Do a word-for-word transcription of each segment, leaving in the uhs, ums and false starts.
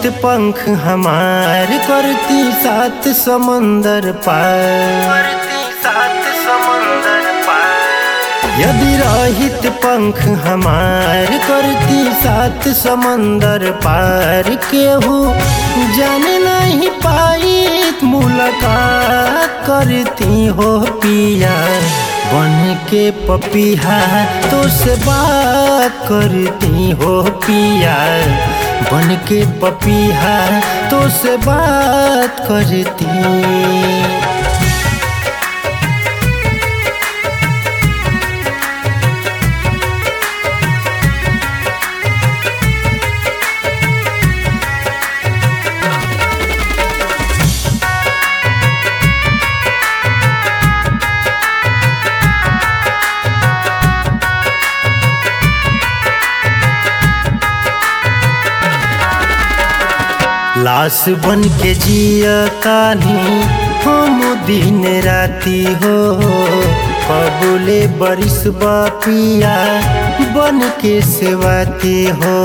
रहित पंख हमार करती सात समंदर पार, करती सात समंदर पार। यदि रहित पंख हमार करती सात समंदर पार, केहू जाने नहीं पाई मुलाकात करती हो पिया बन के पपीहा तो से बात करती हो पिया बन के पपीहा तो से बात करती। लाश बन के जिया तानी हम दिन राती हो, कबूले बरिस बापिया बन के सेवाती हो,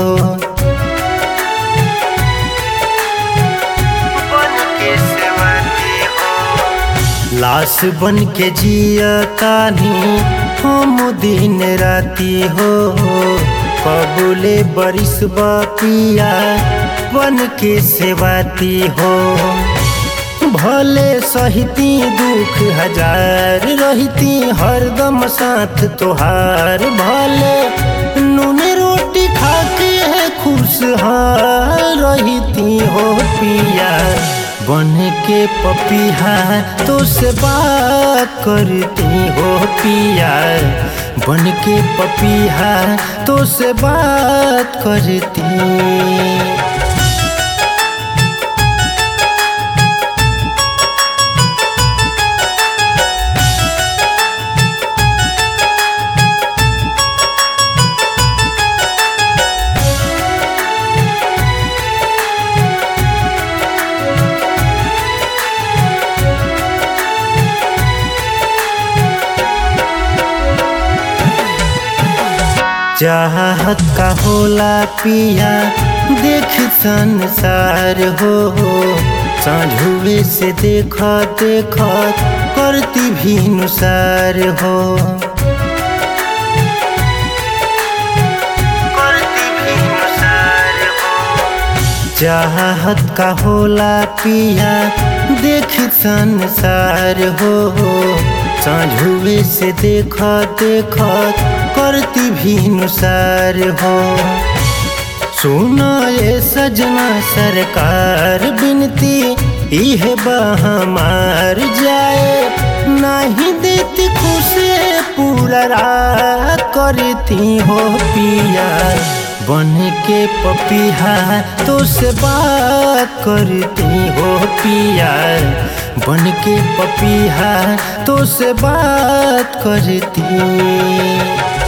बन के सेवाती हो। लाश बन के जिया तानी हम दिन राती हो, कबूले बरिस बापिया बन के सेवाती हो। भले सहिती दुख हजार रहती हरदम साथ तोहार, भले नून रोटी खा के खुशहाल रहती हो पिया बन के पपीहा तो से बात करती हो पिया बन के पपीहा तो से बात करती। चाहत का होला पिया देख संसार हो, साँझुए से देखा देखा करती भी नुसार हो, करती भी नुसार हो। चाहत का होला पिया देख संसार हो, साँझुए से देखा देखा करती भी नुसार हो। सुना ये सजना सरकार बिनती इह बहमार जाए नहीं देती खुशी पूरा रात करती हो पिया बन के पपीहा तो से बात करती हो पिया बन के पपीहा तो से बात करती।